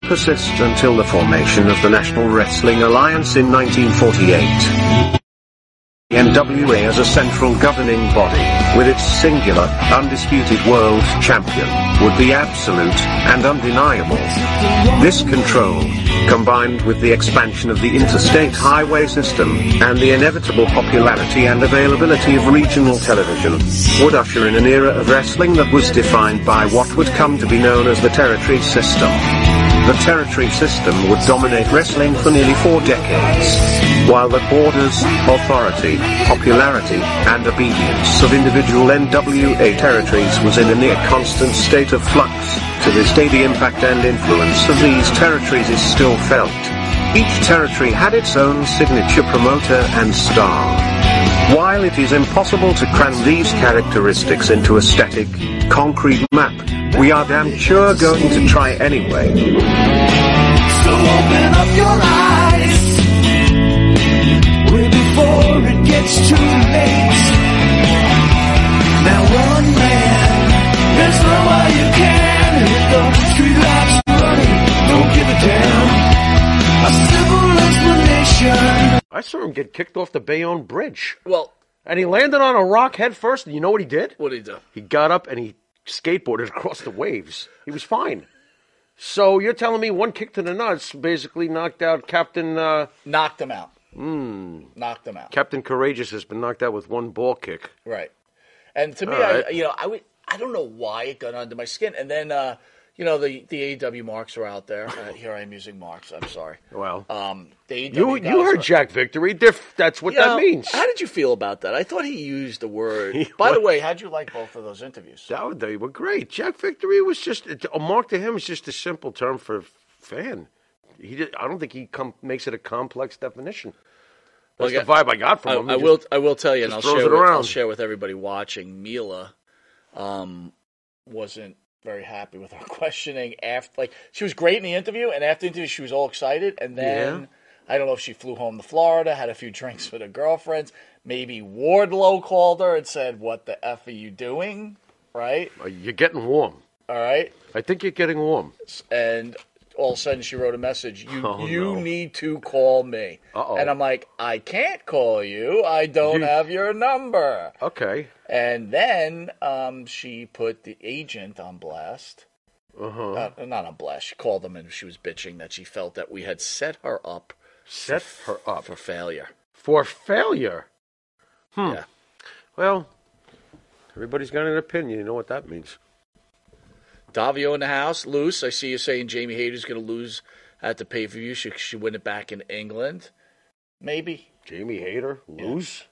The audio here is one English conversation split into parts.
persist until the formation of the National Wrestling Alliance in 1948. The NWA as a central governing body, with its singular, undisputed world champion, would be absolute and undeniable. This control, combined with the expansion of the interstate highway system, and the inevitable popularity and availability of regional television, would usher in an era of wrestling that was defined by what would come to be known as the territory system. The territory system would dominate wrestling for nearly 4 decades, while the borders, authority, popularity, and obedience of individual NWA territories was in a near constant state of flux. To this day, the impact and influence of these territories is still felt. Each territory had its own signature promoter and star. While it is impossible to cram these characteristics into a static, concrete map, we are damn sure going to try anyway. So open up your eyes, way before it gets too late. Now one man, wrestle while you can, hit the street lights running, don't give a damn. A simple explanation. I saw him get kicked off the Bayonne Bridge. Well, And he landed on a rock head first, and you know what he did? what did he do? He got up and he skateboarded across the waves. He was fine. So you're telling me one kick to the nuts basically knocked out Captain... Knocked him out. Knocked him out. Captain Courageous has been knocked out with one ball kick. Right. And to me, All right. I don't know why it got under my skin. And then, the AEW marks are out there. Here I am using marks. I'm sorry. Well, The AEW you guys heard are- Jack Victory. That's what that means. How did you feel about that? I thought he used the word. By the way, how'd you like both of those interviews? They were great. Jack Victory was just a mark to him is just a simple term for fan. I don't think he makes it a complex definition. That's the vibe I got from him. I will tell you, and just I'll throws it around. I'll share with everybody watching. Mila wasn't very happy with her questioning after. She was great in the interview, and after the interview, she was all excited, and then. Yeah. I don't know if she flew home to Florida, had a few drinks with her girlfriends. Maybe Wardlow called her and said, "What the F are you doing?" Right? You're getting warm. All right. I think you're getting warm. And all of a sudden she wrote a message, you no. need to call me. Uh-oh. And I'm like, I can't call you. I don't have your number. Okay. And then she put the agent on blast. Not on blast. She called them and she was bitching that she felt that we had set her up. Set her up. For failure. For failure? Yeah. Well, everybody's got an opinion. You know what that means. Davio in the house, loose. I see you saying Jamie Hayter's going to lose at the pay-per-view. She should win it back in England. Maybe. Jamie Hayter? Lose?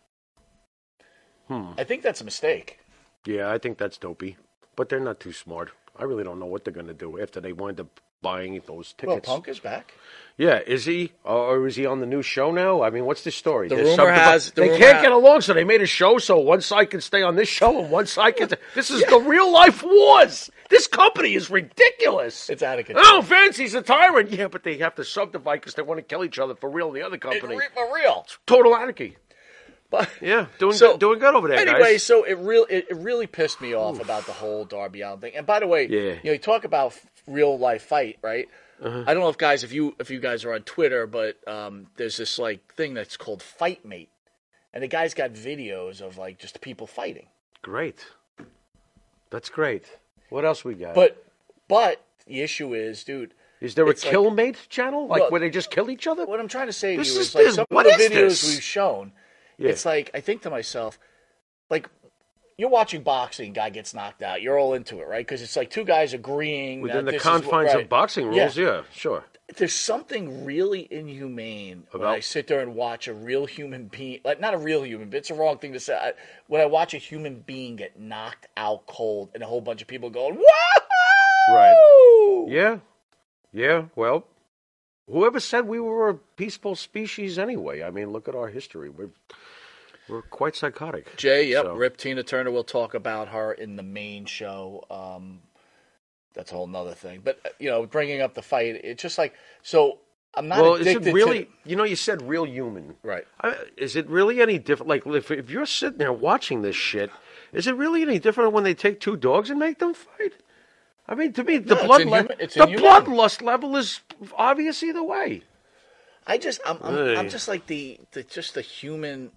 I think that's a mistake. Yeah, I think that's dopey. But they're not too smart. I really don't know what they're going to do after they wind up buying those Well, tickets. Punk is back. Yeah, is he? Or is he on the new show now? I mean, what's the story? The There's rumor something has- about- the they rumor can't ha- get along, so they made a show so one side can stay on this show and one side can... This is the real-life wars. This company is ridiculous. It's out of control. Oh, Fancy's a tyrant. Yeah, but they have to subdivide because they want to kill each other for real in the other company. For real. Total anarchy. But Yeah, doing So- good over there, anyway, guys. so it really pissed me off about the whole Darby Allin thing. And by the way, Yeah. you talk about real life fight, right? I don't know if guys, if you guys are on Twitter, but there's this thing that's called Fight Mate, and the guy's got videos of just people fighting. Great. That's great. What else we got? But the issue is, dude. Is there a it's kill mate channel? Well, where they just kill each other? What I'm trying to say to This you is is this- some what of the is videos this? we've shown. Yeah. It's I think to myself, you're watching boxing, guy gets knocked out. You're all into it, right? Because it's two guys agreeing Within that the this is what- confines right. of boxing rules, yeah, sure. There's something really inhumane when About- I sit there and watch a real human being, not a real human, but it's a wrong thing to say. When I watch a human being get knocked out cold and a whole bunch of people going, "Whoa!" Right. Yeah. Yeah, well, whoever said we were a peaceful species anyway? I mean, look at our history. We're quite psychotic. Jay, yep, So- Rip Tina Turner. We'll talk about her in the main show. That's a whole nother thing. But, bringing up the fight, it's just so I'm not Well, is addicted it really, to... you said real human. Right. Is it really any different? If you're sitting there watching this shit, is it really any different when they take two dogs and make them fight? I mean, to me, No, it's the inhuman. bloodlust level is obvious either way. I'm just like the human.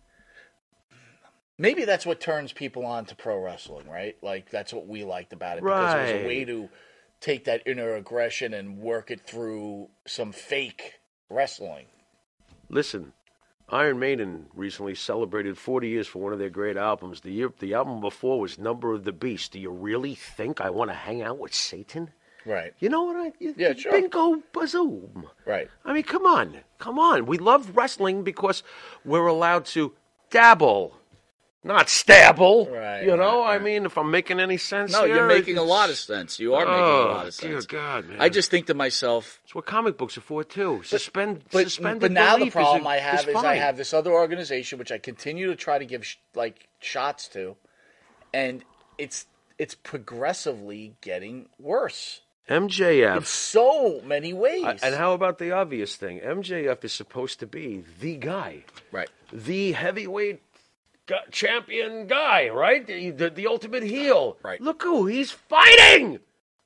Maybe that's what turns people on to pro wrestling, right? Like that's what we liked about it because it was a way to take that inner aggression and work it through some fake wrestling. Listen, Iron Maiden recently celebrated 40 years for one of their great albums. The album before was Number of the Beast. Do you really think I want to hang out with Satan? Right. You know what Sure. Bingo bazoom. Right. I mean, come on. We love wrestling because we're allowed to dabble, not stabble. Right, You know, right. I mean, if I'm making any sense No, here, you're making a it's- lot of sense. You are making a lot of Dear sense. God, man. I just think to myself, It's what comic books are for, too. but Suspended now the belief problem I have is I fine. have this other organization which I continue to try to give shots to, and it's progressively getting worse in MJF. so many ways. And how about the obvious thing? MJF is supposed to be the guy. Right. The heavyweight champion guy, right? The ultimate heel. Right. Look who he's fighting!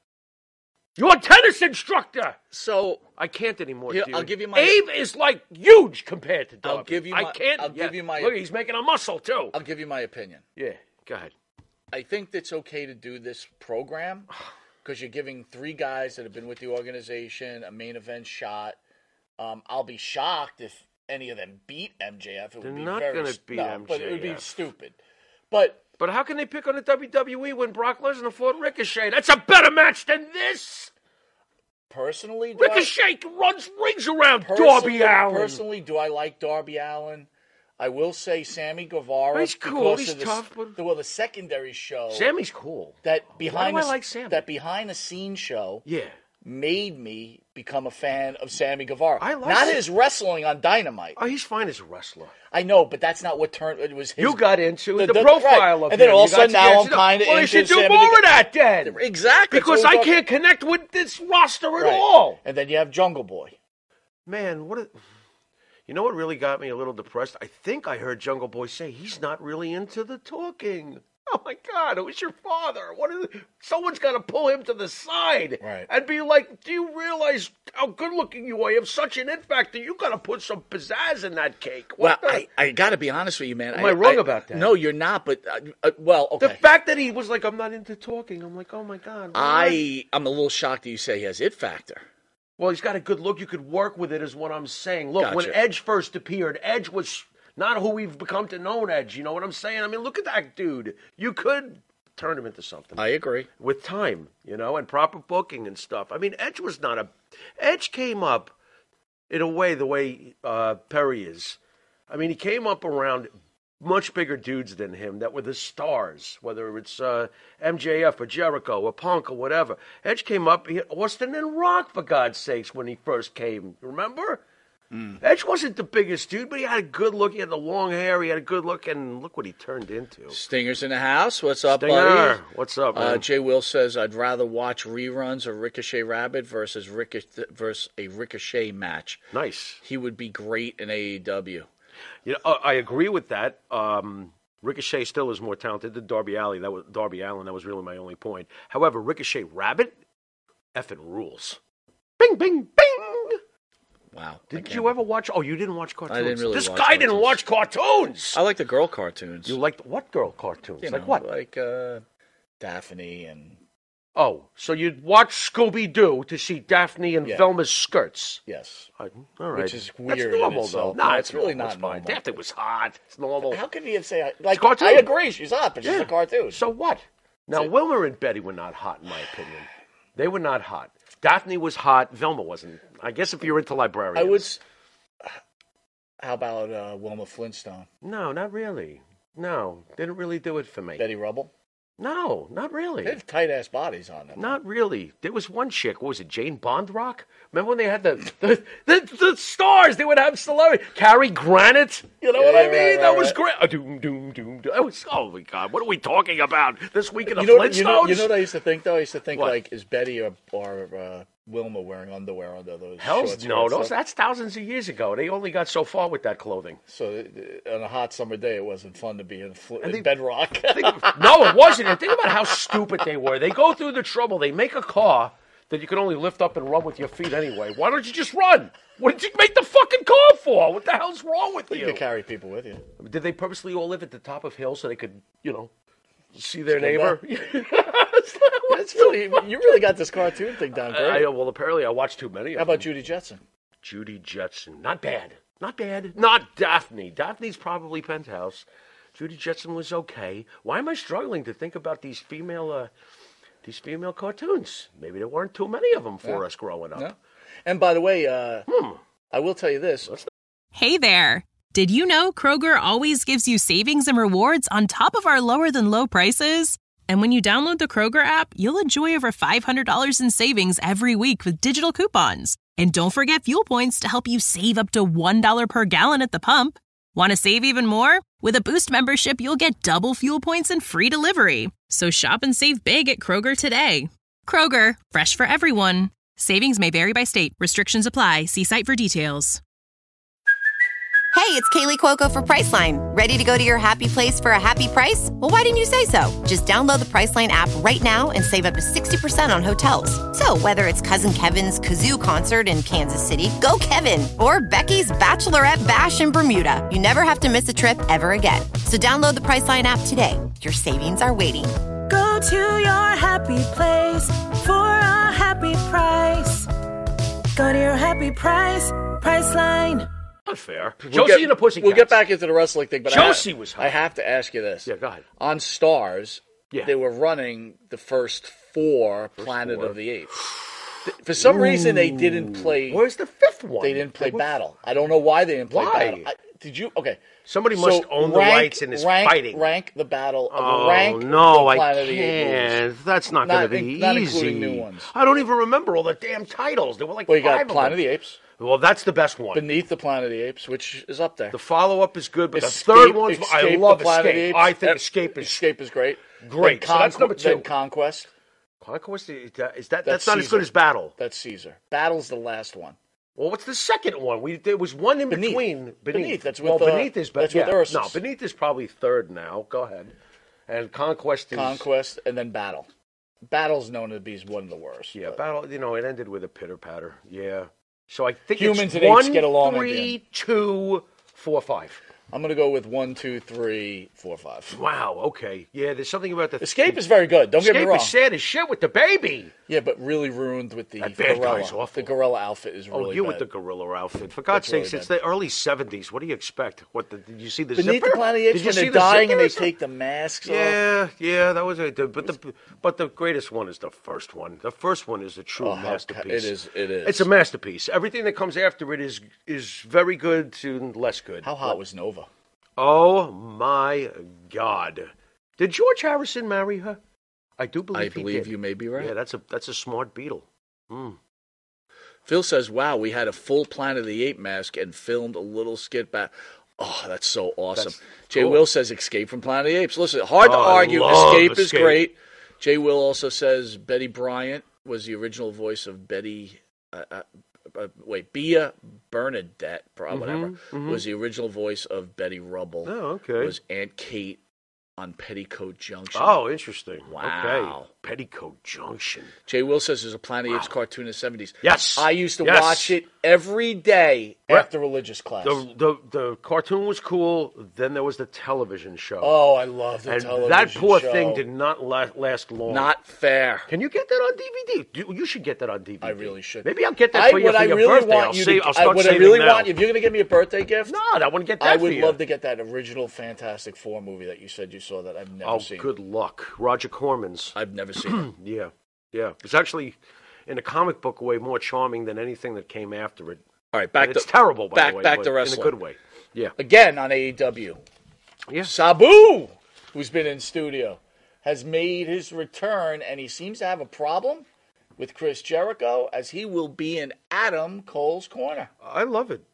Your tennis instructor! So I can't anymore, Here, dude. I'll give you my- Abe is like huge compared to Darby. I'll give you I my- can't. I'll give you my- Look, he's making a muscle, too. I'll give you my opinion. Yeah, go ahead. I think it's okay to do this program because you're giving 3 guys that have been with the organization a main event shot. I'll be shocked if any of them beat MJF. It would They're be not very gonna beat but it would be MJF. stupid. But But how can they pick on the WWE when Brock Lesnar fought Ricochet? That's a better match than this! personally, Ricochet runs rings around Darby Allin. Personally, do I like Darby Allin? I will say Sammy Guevara. He's cool. because He's of the, tough, but- the secondary show. Sammy's cool. that behind Why do the, I like Sammy? that behind the scenes show Yeah. made me become a fan of Sammy Guevara. I like not Sam- his wrestling on Dynamite. Oh, he's fine as a wrestler. I know, but that's not what turned. It was his, You got into the right. profile of and then him. all You of a got sudden to now get I'm to know- kind of Well, you into should do Sammy more of that then. Exactly, Because that's what I we're talking- can't connect with this roster at Right. all. And then you have Jungle Boy. Man, you know what really got me a little depressed? I think I heard Jungle Boy say he's not really into the talking. Oh my God, it was your father. Someone's got to pull him to the side Right. and be like, do you realize how good looking you are? You have such an it factor. You got to put some pizzazz in that cake. Well, What the- I got to be honest with you, man. Am I wrong about that? No, you're not. But well, okay. The fact that he was like, I'm not into talking. I'm like, oh my God. what? I'm a little shocked that you say he has it factor. Well, he's got a good look. You could work with it, is what I'm saying. Look, when Gotcha. Edge first appeared, Edge was not who we've become to know Edge. You know what I'm saying? I mean, look at that dude. You could turn him into something I agree. with time, and proper booking and stuff. I mean, Edge was not Edge came up in a way the way Perry is. I mean, he came up around much bigger dudes than him that were the stars, whether it's MJF or Jericho or Punk or whatever. Edge came up, he had Austin and Rock, for God's sakes, when he first came. Remember? Edge wasn't the biggest dude, but he had a good look. He had the long hair. He had a good look, and look what he turned into. Stinger's in the house. What's up, Stinger, buddy? what's up, man? Jay Will says, I'd rather watch reruns of Ricochet Rabbit versus a Ricochet match. Nice. He would be great in AEW. I agree with that. Ricochet still is more talented than Darby Allin. That was really my only point. However, Ricochet Rabbit effing rules. Bing, bing, bing. Wow. Did you ever watch? Oh, you didn't watch cartoons. I didn't really This watch guy didn't cartoons. watch cartoons. I like the girl cartoons. You liked what girl cartoons? You Like know, what? Like Daphne and Oh, so you'd watch Scooby Doo to see Daphne and Yeah. Velma's skirts. yes. All right. Which is That's weird in normal, itself. though. No, Nah, it's really normal. not It's fine. normal. Daphne was hot. It's normal. How can you say like? cartoon. I agree, she's hot, but she's Yeah. a cartoon. So what? Now, Wilmer and Betty were not hot, in my opinion. They were not hot. Daphne was hot. Velma wasn't. I guess if you're into librarians. I was. How about Wilma Flintstone, No, not really. No, didn't really do it for me. Betty Rubble? No, not really. They have tight ass bodies on them. Not really. There was one chick. What was it? Jane Bondrock? Remember when they had the stars? They would have celebrity. Carrie Granite. You know what I Yeah, mean? right, That right, was right. great. Doom, doom, doom, doom. Oh my God! What are we talking about this week in the You know Flintstones? what I used to think though? I used to think What? like, is Betty or Wilma wearing underwear under those Hell's shorts. no, right? those, So, that's thousands of years ago. They only got so far with that clothing. so on a hot summer day, it wasn't fun to be in they- bedrock. No, it wasn't. And think about how stupid they were. They go through the trouble. They make a car that you can only lift up and run with your feet anyway. Why don't you just run? What did you make the fucking car for? What the hell's wrong with You you? could carry people with you. Did they purposely all live at the top of hills so they could, see their Still neighbor? It's really, you really got this cartoon thing down great. Well, apparently I watched too many of How about them. Judy Jetson? Judy Jetson? Not bad. Not bad. Not Daphne. Daphne's probably Penthouse. Judy Jetson was okay. Why am I struggling to think about these female cartoons? Maybe there weren't too many of them for us growing up. No. And by the way, I will tell you this. Hey there. Did you know Kroger always gives you savings and rewards on top of our lower than low prices? And when you download the Kroger app, you'll enjoy over $500 in savings every week with digital coupons. And don't forget fuel points to help you save up to $1 per gallon at the pump. Want to save even more? With a Boost membership, you'll get double fuel points and free delivery. So shop and save big at Kroger today. Kroger, fresh for everyone. Savings may vary by state. Restrictions apply. See site for details. Hey, it's Kaylee Cuoco for Priceline. Ready to go to your happy place for a happy price? Well, why didn't you say so? Just download the Priceline app right now and save up to 60% on hotels. So whether it's Cousin Kevin's Kazoo Concert in Kansas City, go Kevin, or Becky's Bachelorette Bash in Bermuda, you never have to miss a trip ever again. So download the Priceline app today. Your savings are waiting. Go to your happy place for a happy price. Go to your happy price, Priceline. Not fair. We'll Josie get- and the Pussycats. We'll get back into the wrestling thing, but Josie was hot. I have to ask you this. Yeah, go ahead. On Stars, Yeah. they were running the first four Planet of the Apes. For some reason, they didn't play. Where's the fifth one? They didn't play Battle. I don't know why they didn't play Why? Battle. Did you? Okay. Somebody must own the rights and is fighting. Rank the battle. Oh, rank no, the I Planet of the Apes movies. can't. That's not going to be Not easy. including new ones. I don't even remember all the damn titles. There were like Well, you five got Planet of of them. the Apes, Well, that's the best one. Beneath the Planet of the Apes, which is up there. The follow-up is good, but Escape- the third one, I Escape love the Planet of the Escape. Apes. I think That- Escape is great. great. Then So that's number two. Then Conquest. Conquest. That's not as Caesar. good as Battle. That's Caesar. Battle's the last one. Well, what's the second one? There was one in Beneath. between. Beneath, that's well, with, Beneath is that's yeah. with Ursus. No, Beneath is probably third now. Go ahead. And Conquest is Conquest, and then Battle. Battle's known to be one of the worst. Yeah, but- Battle. It ended with a pitter patter. Yeah. So I think Humans it's and apes 1, get along 3, 2, 4, 5. I'm going to go with 1, 2, 3, 4, 5. Wow. Okay. Yeah. There's something about the Escape is very good. Don't get me Escape wrong. is sad as shit with the baby. Yeah, but really ruined with the That bad guy's gorilla. awful. The gorilla outfit is really Oh, you bad. with the gorilla outfit. For God's really sakes, it's bad. the early 70s. What do you expect? Did you see the Beneath zipper? the Planet of the Apes, Did you when see they're the dying and zipper they or something? take the masks off. Yeah, that was but the greatest one is the first one. The first one is a true Oh, how masterpiece. it is. It's a masterpiece. Everything that comes after it is very good to less good. How hot was Nova? Oh my God! Did George Harrison marry her? I do believe he did. you may be right. Yeah, that's a smart Beatle. Phil says, wow, we had a full Planet of the Ape mask and filmed a little skit back. Oh, that's so awesome. That's Jay cool. Will says Escape from Planet of the Apes. Listen, hard to Oh, I argue. love Escape is Escape. great. Jay Will also says Betty Bryant was the original voice of Betty. Bea Bernadette, whatever, was the original voice of Betty Rubble. Oh, okay. Was Aunt Kate on Petticoat Junction. Oh, interesting. Wow. Okay. Petticoat Junction. Jay Will says there's a Planet of the Apes cartoon in the 70s. Yes. I used to Yes. watch it every day Yeah. after religious class. The cartoon was cool. Then there was the television show. Oh, I love the and television that poor show. thing did not last long. Not fair. Can you get that on DVD? You should get that on DVD. I really should. Maybe I'll get that for you what for I your really birthday. want you to, I'll start what I saving really now. want, if you're going to give me a birthday gift, No, I wouldn't get that I for would you. love to get that original Fantastic Four movie that you said you saw that I've never Oh, seen. good luck. Roger Corman's. I've never seen it. Yeah. It's actually, in a comic book way, more charming than anything that came after it. All right, back And to it's terrible, by back the way, back but to wrestling in a good way. Yeah. again on AEW. Yeah. Sabu, who's been in studio, has made his return, and he seems to have a problem with Chris Jericho, as he will be in Adam Cole's corner. I love it.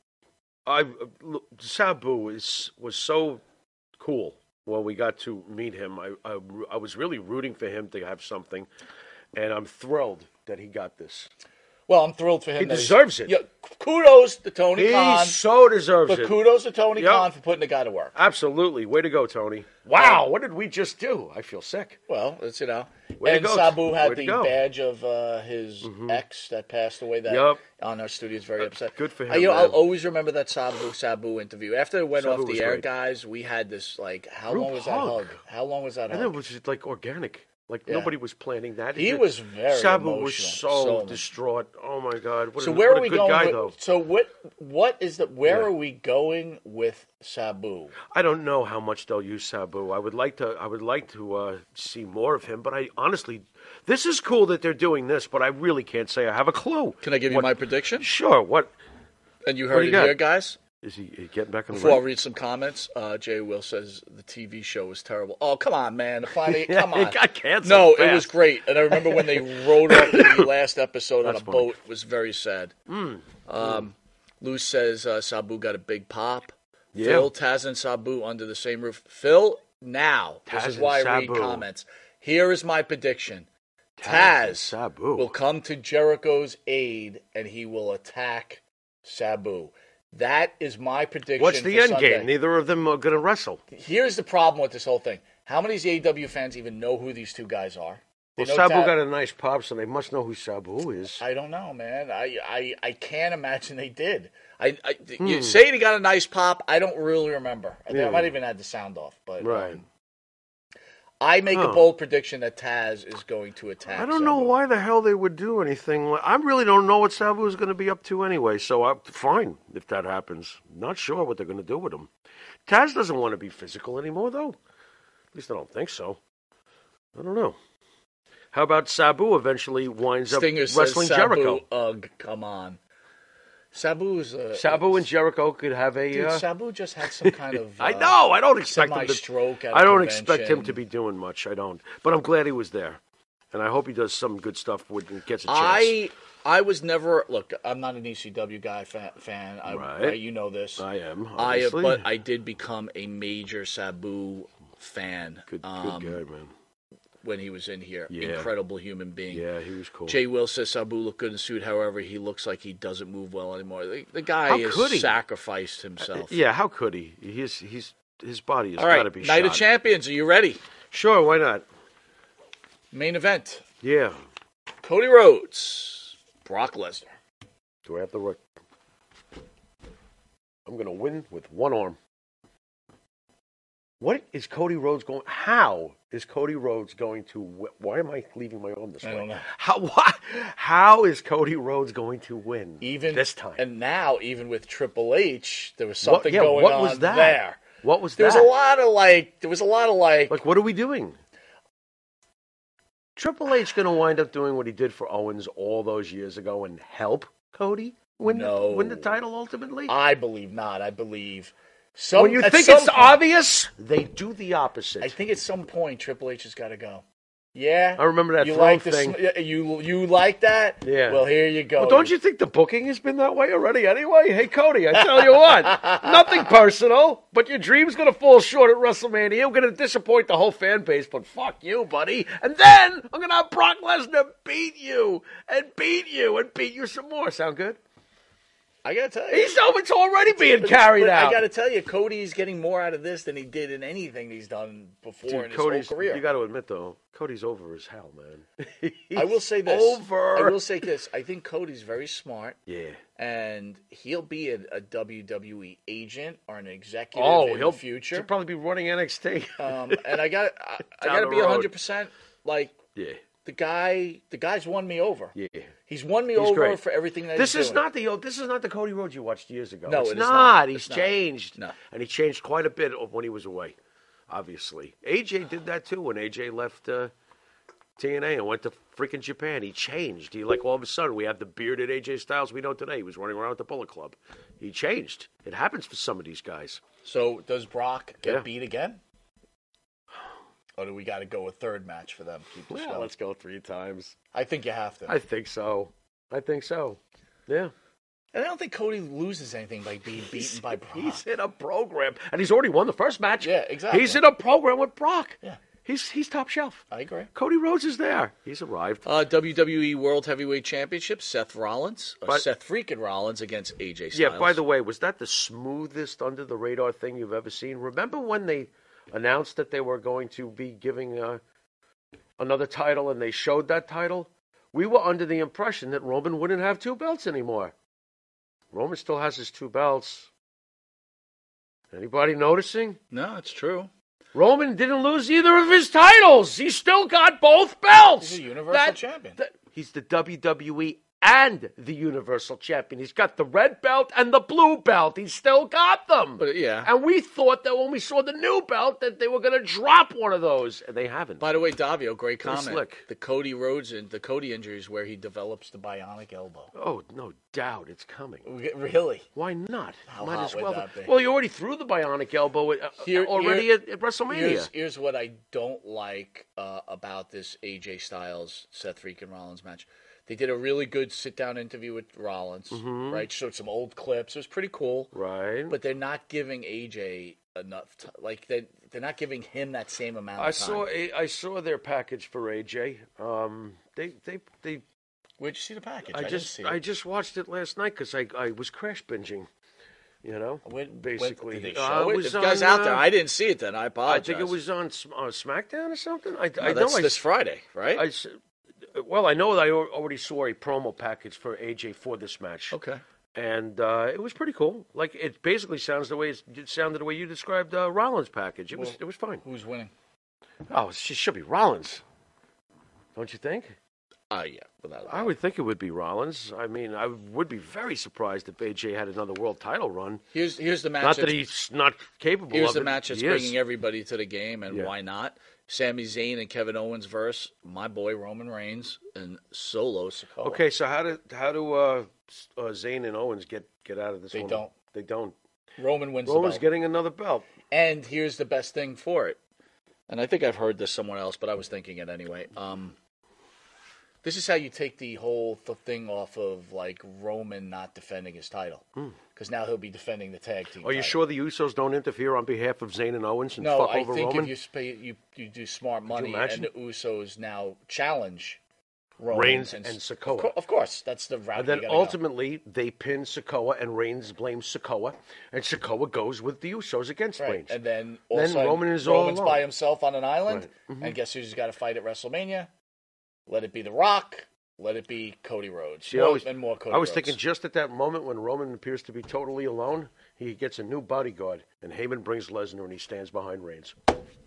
Sabu was so cool when we got to meet him. I was really rooting for him to have something, and I'm thrilled that he got this. Well, I'm thrilled for him. He that deserves it. Yeah, kudos to Tony He Khan. so deserves But it. kudos to Tony Yep. Khan for putting the guy to work. Absolutely. Way to go, Tony. Wow, what did we just do? I feel sick. Well, it's, Way to and go. Sabu had Way to the go. badge of his ex that passed away. That Yep. on our studio is very upset. Good for him, I'll man. always remember that Sabu interview. After it went Sabu off was the air, great. guys, we had this how Group long was that hug. hug? How long was that And hug? it was just like organic. Like Yeah. nobody was planning that. He was very Sabu emotional. was so distraught. Oh my God! What So a, where what are a we good going? guy, with, though. So what is the? Where Yeah. are we going with Sabu? I don't know how much they'll use Sabu. I would like to see more of him. But I honestly, this is cool that they're doing this. But I really can't say I have a clue. Can I give you my prediction? Sure. What And you What heard do it you got? here, guys. is he getting back on the Before I'll ring? read some comments, Jay Will says the TV show was terrible. Oh, come on, man. Finally, Yeah, come on. it got canceled No, it fast. was great. And I remember when they rode off the last episode on a That's funny. boat. It was very sad. Lou says Sabu got a big pop. Yeah. Phil, Taz, and Sabu under the same roof. Phil, now. This Taz is and why I read Sabu. comments. Here is my prediction. and Taz Sabu. will come to Jericho's aid, and he will attack Sabu. That is my prediction. What's the for end Sunday. game? Neither of them are going to wrestle. Here's the problem with this whole thing. How many AEW fans even know who these two guys are? They Well, know Sabu got a nice pop, so they must know who Sabu is. I don't know, man. I can't imagine they did. You say he got a nice pop. I don't really remember. I think I Yeah. might even had the sound off. But Right. I make a bold prediction that Taz is going to attack. I don't know Sabu. why the hell they would do anything. I really don't know what Sabu is going to be up to anyway, so fine if that happens. Not sure what they're going to do with him. Taz doesn't want to be physical anymore, though. At least I don't think so. I don't know. How about Sabu eventually winds Stinger up says wrestling Sabu, Jericho? Ugh, come on. Sabu's Sabu and Jericho could have a... Dude, Sabu just had some kind of I know. I don't expect him to... semi-stroke. I don't expect him to be doing much. I don't. But I'm glad he was there. And I hope he does some good stuff when he gets a chance. I was never... Look, I'm not an ECW guy fan. Right. You know this. I am, obviously. But I did become a major Sabu fan. Good guy, man. When he was in here. Yeah. Incredible human being. Yeah, he was cool. Jay Will says Sabu looked good in suit. However, he looks like he doesn't move well anymore. The guy How has could he? sacrificed himself. Yeah, how could he? His body has All right, got to be Night shot. of Champions. Are you ready? Sure, why not? Main event. Yeah. Cody Rhodes. Brock Lesnar. Do I have to work? I'm going to win with one arm. What is Cody Rhodes going? How is Cody Rhodes going to? Why am I leaving my arm this way? I don't know. How is Cody Rhodes going to win? Even this time. and now, even with Triple H, there was something yeah, going what on was that? there. What was There that? was a lot of like. There was a lot of like. Like, what are we doing? Triple H going to wind up doing what he did for Owens all those years ago and help Cody win the title ultimately? I believe not. I believe. When you think it's obvious, they do the opposite. I think at some point Triple H has got to go. Yeah, I remember that you throne like thing. You like that? Yeah. Well, here you go. Well, don't you think the booking has been that way already anyway? Hey, Cody, I tell you what, nothing personal, but your dream's going to fall short at WrestleMania. I'm going to disappoint the whole fan base, but fuck you, buddy. And then I'm going to have Brock Lesnar beat you and beat you and beat you some more. Sound good? I gotta tell you, It's already being carried out. I gotta tell you, Cody's getting more out of this than he did in anything he's done before in his whole career. You got to admit, though, Cody's over as hell, man. I will say this. Over. I will say this. I think Cody's very smart. Yeah. And he'll be a WWE agent or an executive in the future. He'll probably be running NXT. And I got Down to the be road. 100% like Yeah. the guy's won me over. Yeah. He's won me He's over great. for everything that This he's is doing. not the Cody Rhodes you watched years ago. No, it's it is not. not. He's It's not. changed. No. And he changed quite a bit when he was away, obviously. AJ did that too when AJ left TNA and went to freaking Japan. He changed. He all of a sudden we have the bearded AJ Styles we know today. He was running around with the Bullet Club. He changed. It happens for some of these guys. So does Brock get Yeah. beat again? Or do we got to go a third match for them? Keep this going? Let's go 3 times. I think you have to. I think so. Yeah. And I don't think Cody loses anything by being beaten by Brock. He's in a program, and he's already won the first match. Yeah, exactly. He's in a program with Brock. Yeah. He's top shelf. I agree. Cody Rhodes is there. He's arrived. WWE World Heavyweight Championship, Seth freaking Rollins against AJ Styles. Yeah, by the way, was that the smoothest under-the-radar thing you've ever seen? Remember when they announced that they were going to be giving another title and they showed that title? We were under the impression that Roman wouldn't have 2 belts anymore. Roman still has his 2 belts. Anybody noticing? No, it's true. Roman didn't lose either of his titles. He still got both belts. He's a Universal Champion. He's the WWE and the Universal Champion. He's got the red belt and the blue belt. He's still got them. But yeah. And we thought that when we saw the new belt that they were going to drop one of those, and they haven't. By the way, Davio, great Pretty comment. slick. The Cody Rhodes and the Cody injury is where he develops the bionic elbow. Oh, no doubt it's coming. Really? Why not? How Might hot as would well. that be? Well, you already threw the bionic elbow at WrestleMania. Here's what I don't like about this AJ Styles Seth freaking Rollins match. They did a really good sit-down interview with Rollins, right? Showed some old clips. It was pretty cool. Right. But they're not giving AJ enough time. Like, they're not giving him that same amount of time. I saw their package for AJ. They Where'd you see the package? I just watched it last night because I was crash binging. You know, basically. Did they show it? was If you guys on, out there, I didn't see it then. I I apologize. think it was on SmackDown or something. That's this Friday, right? I know that I already saw a promo package for AJ for this match. Okay. And it was pretty cool. Like, it basically sounded the way you described Rollins' package. It was fine. Who's winning? Oh, it should be Rollins. Don't you think? Yeah. Without a doubt. I would think it would be Rollins. I mean, I would be very surprised if AJ had another world title run. Here's the match. Not that he's not capable of it. Here's the match that's He is. bringing everybody to the game, and why not? Sami Zayn and Kevin Owens versus my boy Roman Reigns and Solo Sikoa. Okay, so how do Zayn and Owens get out of this one? They don't. Roman wins Roman's the belt. getting another belt. And here's the best thing for it. And I think I've heard this somewhere else, but I was thinking it anyway. This is how you take the whole thing off of, like, Roman not defending his title. Because now he'll be defending the tag team Are you title. sure the Usos don't interfere on behalf of Zayn and Owens and No, fuck I over think Roman? if you do smart money and imagine? the Usos now challenge Roman Reigns and Sikoa. Of course, that's the route. And then you gotta ultimately, they pin Sikoa, and Reigns blames Sikoa, and Sikoa goes with the Usos against go. Right. Reigns. And then all of a sudden, Roman is all Roman's alone. by himself on an island, Right. and guess who's got to fight at WrestleMania? Let it be The Rock. Let it be Cody Rhodes. See, more I was Rhodes. thinking just at that moment when Roman appears to be totally alone, he gets a new bodyguard, and Heyman brings Lesnar, and he stands behind Reigns.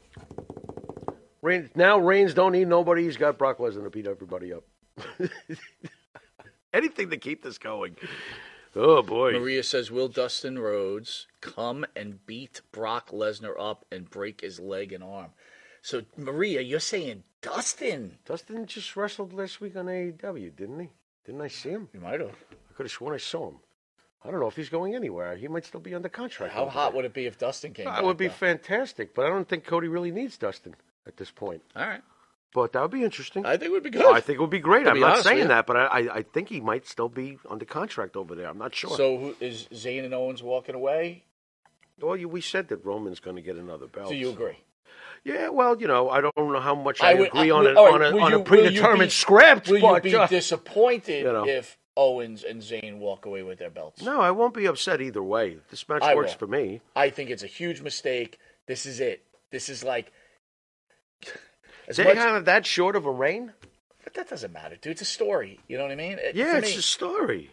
Reigns don't need nobody. He's got Brock Lesnar to beat everybody up. Anything to keep this going. Oh, boy. Maria says, will Dustin Rhodes come and beat Brock Lesnar up and break his leg and arm? So, Maria, you're saying Dustin? Dustin just wrestled last week on AEW, didn't he? Didn't I see him? You might have. I could have sworn I saw him. I don't know if he's going anywhere. He might still be under contract. How hot would it be if Dustin came back? That would be though? fantastic, but I don't think Cody really needs Dustin at this point. All right. But that would be interesting. I think it would be good. I think it would be great. To I'm be not honest with saying you. that, but I think he might still be under contract over there. I'm not sure. So, is Zayn and Owens walking away? Well, we said that Roman's going to get another belt. Do you agree? Yeah, well, I don't know how much I agree on will a predetermined script. Will but, you be disappointed you know. if Owens and Zayn walk away with their belts? No, I won't be upset either way. This match I works will. for me. I think it's a huge mistake. This is it. This is like... They have that short of a reign? But that doesn't matter, dude. It's a story. You know what I mean? Yeah, it's a story.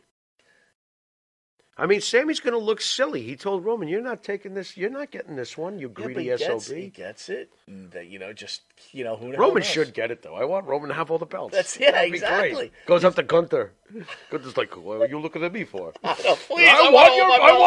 I mean, Sammy's going to look silly. He told Roman, "You're not taking this. You're not getting this one. You greedy SOB." He gets it. And, who knows? Roman should get it though. I want Roman to have all the belts. That'd be Exactly. great. Goes up to Gunther. Gunther's like, "What are you looking at me for?" Please, I want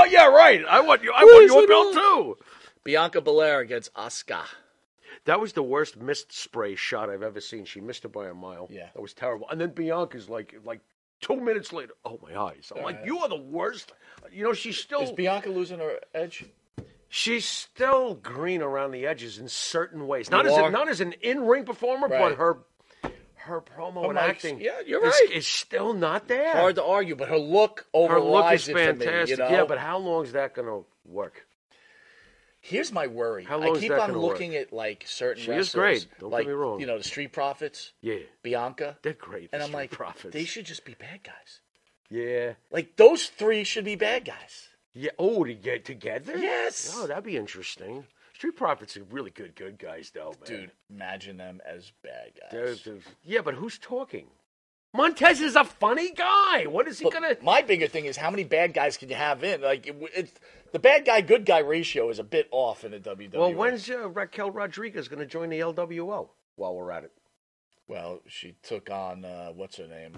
your belt too. Bianca Belair against Asuka. That was the worst mist spray shot I've ever seen. She missed it by a mile. Yeah. That was terrible. And then Bianca's like 2 minutes later, oh, my eyes. I'm like, you are the worst. She's still... Is Bianca losing her edge? She's still green around the edges in certain ways. Not as an in-ring performer, Right. but her promo and acting yeah, you're right. is still not there. Hard to argue, but her look Her overrides look is it for me, fantastic. you know? Yeah, but how long is that going to work? Here's my worry. How long I is keep that on gonna looking at like certain She is wrestlers, great. Don't get like me wrong. the Street Profits, Yeah, Bianca, they're great. and the I'm Street like, Profits. they should just be bad guys. Yeah. Like those three should be bad guys. Yeah. Oh, to get together? Yes. Oh, that'd be interesting. Street Profits are really good guys, though, man. Dude, imagine them as bad guys. Yeah, but who's talking? Montez is a funny guy. What is he But gonna? My bigger thing is how many bad guys can you have in? Like it's the bad guy good guy ratio is a bit off in the WWE. Well, when's Raquel Rodriguez going to join the LWO? While we're at it. Well, she took on what's her name?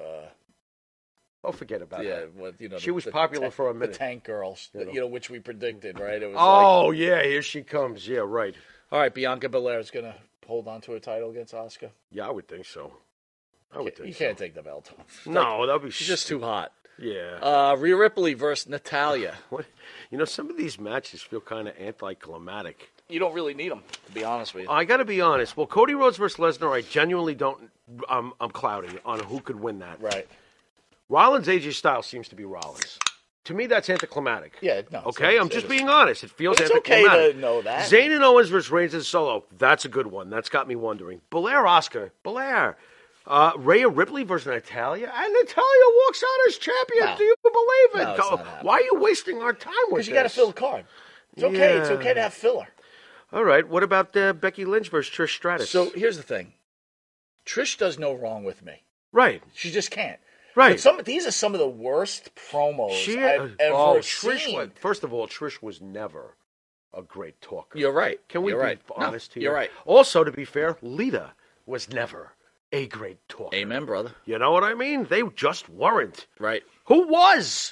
Oh, forget about Yeah, that. what you know. She was popular for a minute. The Tank Girls, which we predicted, right? It was Oh yeah, here she comes. Yeah, right. all right. Bianca Belair is gonna hold on to her title against Asuka. Yeah, I would think so. I would think You so. can't take the belt off. No, that'd be She's just too hot. Yeah. Rhea Ripley versus Natalia. What? Some of these matches feel kind of anticlimactic. You don't really need them, to be honest with you. I got to be honest. Well, Cody Rhodes versus Lesnar, I genuinely don't. I'm cloudy on who could win that. Right. Rollins AJ Styles seems to be Rollins. To me, that's anticlimactic. Yeah. No. Okay, I'm just being honest. It feels It's okay anticlimactic. to know that. Zayn and Owens versus Reigns and Solo. That's a good one. That's got me wondering. Belair, Asuka. Belair. Rhea Ripley versus Natalia. And Natalia walks out as champion. No. Do you believe it? No, it's not happening. Why are you wasting our time with Because you got to this? fill the card. It's okay. It's okay to have filler. All right. What about Becky Lynch versus Trish Stratus? So here's the thing. Trish does no wrong with me. right. She just can't. Right. But these are some of the worst promos I've ever Trish seen. First of all, Trish was never a great talker. You're right. Can we You're be right. honest No, here? You're right. Also, to be fair, Lita was never a great talker. Amen, brother. You know what I mean? They just weren't. Right. Who was?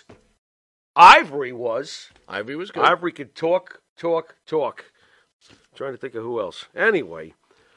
Ivory was. Ivory was good. Ivory could talk. Trying to think of who else. Anyway,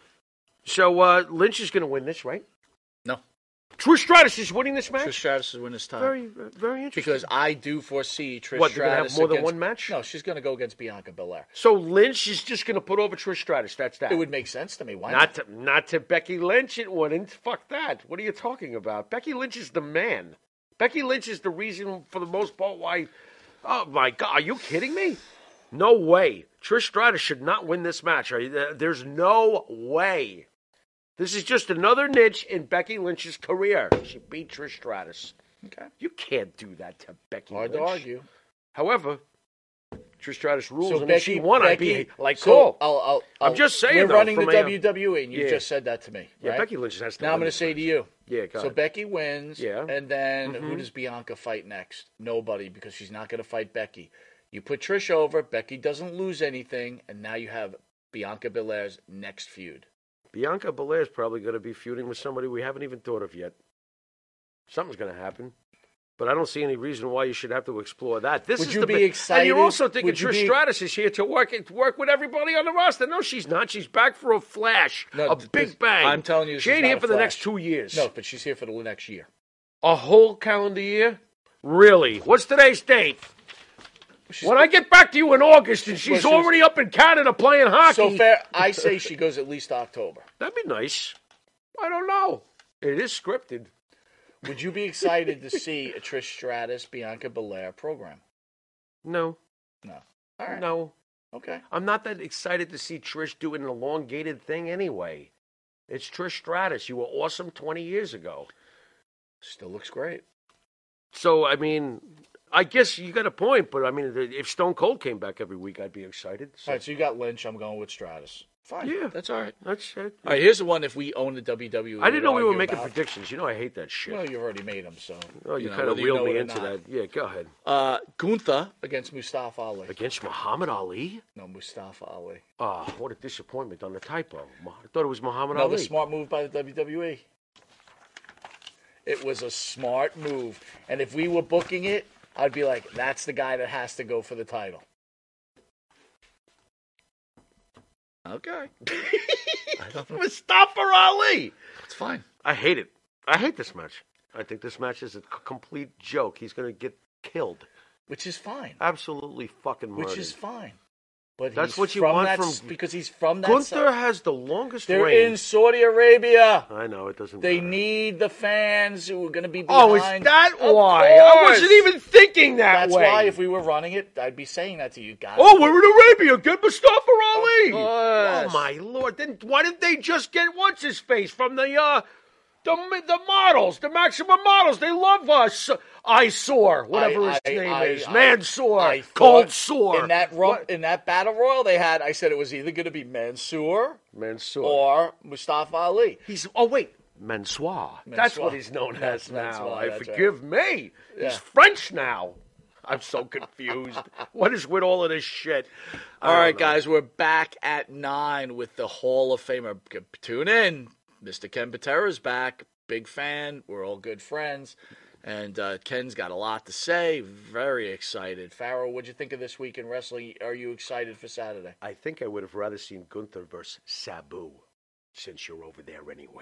so Lynch is going to win this, right? No. Trish Stratus is winning this match? Trish Stratus is winning this time. Very interesting. Because I do foresee Trish What, they're gonna Stratus have more than against- one match? No, she's going to go against Bianca Belair. So Lynch is just going to put over Trish Stratus. That's that. It would make sense to me. Why not? Not to Becky Lynch. It wouldn't. Fuck that. What are you talking about? Becky Lynch is the man. Becky Lynch is the reason, for the most part, why. Oh my God! Are you kidding me? No way. Trish Stratus should not win this match. There's no way. This is just another niche in Becky Lynch's career. She beat Trish Stratus. Okay. You can't do that to Becky Hard Lynch. to argue. However, Trish Stratus rules, So and if she won, I'd be like, so cool. I'm just saying, We're though, running the from a- WWE, and you Yeah. just said that to me. Yeah, right? Becky Lynch has to Now I'm win going to this say match. to you. Yeah, go So ahead. Becky wins, Yeah. and then who does Bianca fight next? Nobody, because she's not going to fight Becky. You put Trish over, Becky doesn't lose anything, and now you have Bianca Belair's next feud. Bianca Belair is probably going to be feuding with somebody we haven't even thought of yet. Something's going to happen. But I don't see any reason why you should have to explore that. This Would is you the be big, excited? And you're also thinking Would you Trish be- Stratus is here to work with everybody on the roster. No, she's not. She's back for a flash, No, a big bang. I'm telling you, this she is ain't not here a for the flash. next 2 years. No, but she's here for the next year. A whole calendar year? Really? What's today's date? When I get back to you in August and she's Well, she's- already up in Canada playing hockey. So fair, I say she goes at least October. That'd be nice. I don't know. It is scripted. Would you be excited to see a Trish Stratus, Bianca Belair program? No. No. All right. No. Okay. I'm not that excited to see Trish do an elongated thing anyway. It's Trish Stratus. You were awesome 20 years ago. Still looks great. So, I mean, I guess you got a point, but I mean, if Stone Cold came back every week, I'd be excited. So. All right, so you got Lynch. I'm going with Stratus. Fine. Yeah. That's all right. That's it. All right, here's the one if we own the WWE. I didn't know we were argue making about. predictions. You know, I hate that shit. Well, you've already made them, so. Oh, you know, kind of whether you reeled know me it or into not. that. Yeah, go ahead. Gunther against Mustafa Ali. Against Muhammad Ali? No, Mustafa Ali. Oh, what a disappointment on the typo. I thought it was Muhammad Another Ali. smart move by the WWE. It was a smart move. And if we were booking it, I'd be like, that's the guy that has to go for the title. Okay. Mustafa Ali! It's fine. I hate it. I hate this match. I think this match is a complete joke. He's going to get killed. Which is fine. Absolutely fucking murdered. Which is fine. But That's he's what you from want that, from because he's from that. Gunther has the longest They're reign. in Saudi Arabia. I know, it doesn't They matter. need the fans who are going to be behind. Oh, is that Of why? I course. wasn't even thinking that That's way. why if we were running it, I'd be saying that to you guys. Oh, we're in Arabia. Get Mustafa Ali. course. Oh, my Lord. Then why didn't they just get what's-his-face from the models, the Maximum models? They love us. Eyesore, whatever his name is. Mansoor. Cold Sore. In that battle royal they had, I said it was either going to be Mansoor or Mustafa Ali. Mansoor. That's what he's known as now. Mansoor, Forgive me. Yeah. He's French now. I'm so confused. What is with all of this shit? All right, guys, we're back at 9 with the Hall of Famer. Tune in. Mr. Ken Patera's back. Big fan. We're all good friends. And Ken's got a lot to say. Very excited. Farrell, what'd you think of this week in wrestling? Are you excited for Saturday? I think I would have rather seen Gunther versus Sabu, since you're over there anyway.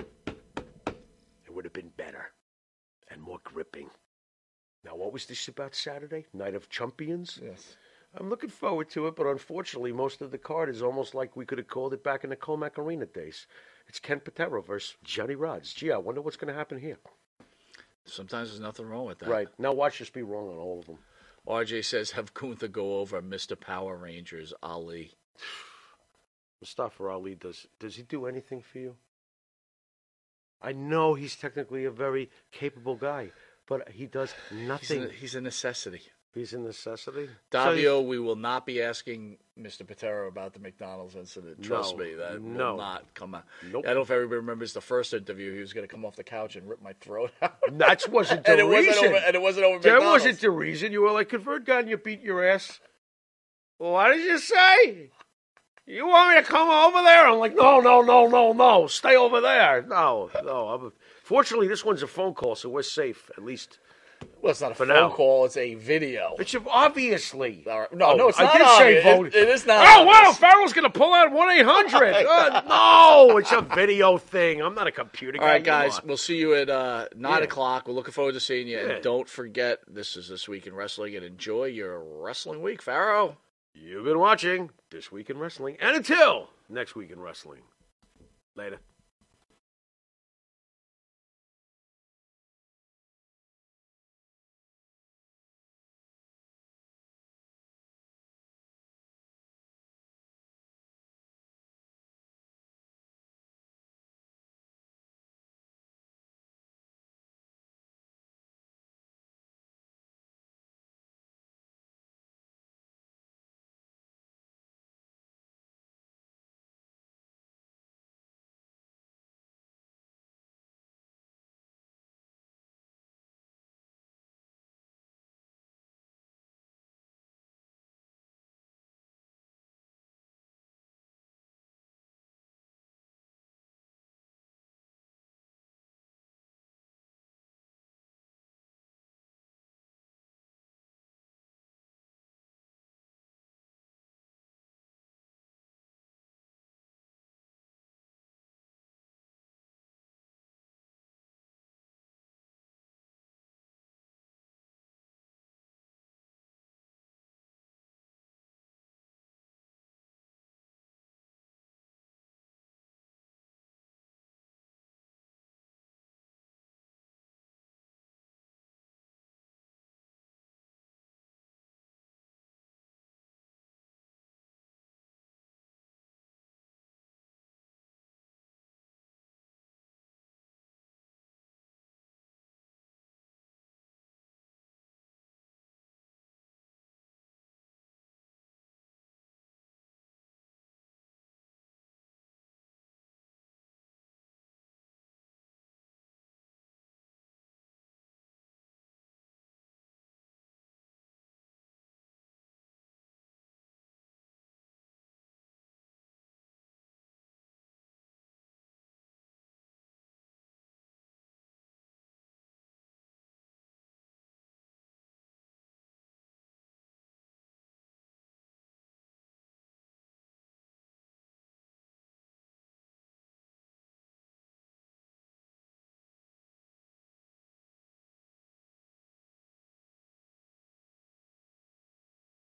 It would have been better and more gripping. Now, what was this about Saturday? Night of Champions? Yes. I'm looking forward to it, but unfortunately, most of the card is almost like we could have called it back in the Comac Arena days. It's Ken Patera versus Johnny Rods. Gee, I wonder what's going to happen here. Sometimes there's nothing wrong with that. Right. Now watch us be wrong on all of them. RJ says, have Gunther go over Mr. Power Rangers, Ali. Mustafa Ali, does he do anything for you? I know he's technically a very capable guy, but he does nothing. He's a necessity. He's a necessity. Davio, we will not be asking Mr. Patera about the McDonald's incident. Trust me, that will not come out. Nope. I don't know if everybody remembers the first interview. He was going to come off the couch and rip my throat out. That wasn't the reason. It wasn't over That McDonald's. wasn't the reason. You were like, convert guy and you beat your ass. Well, what did you say? You want me to come over there? I'm like, no. Stay over there. No. Fortunately, this one's a phone call, so we're safe, at least. Well, it's not a phone now. call. It's a video. It's obviously. No, it's not. I did say phone. It is not. Oh, wow. Farrell's going to pull out 1-800. No, it's a video thing. I'm not a computer guy. All right, guys. We'll see you at 9 o'clock. We're looking forward to seeing you. Yeah. And don't forget, this is This Week in Wrestling, and enjoy your wrestling week. Farrow. You've been watching This Week in Wrestling. And until next week in wrestling. Later.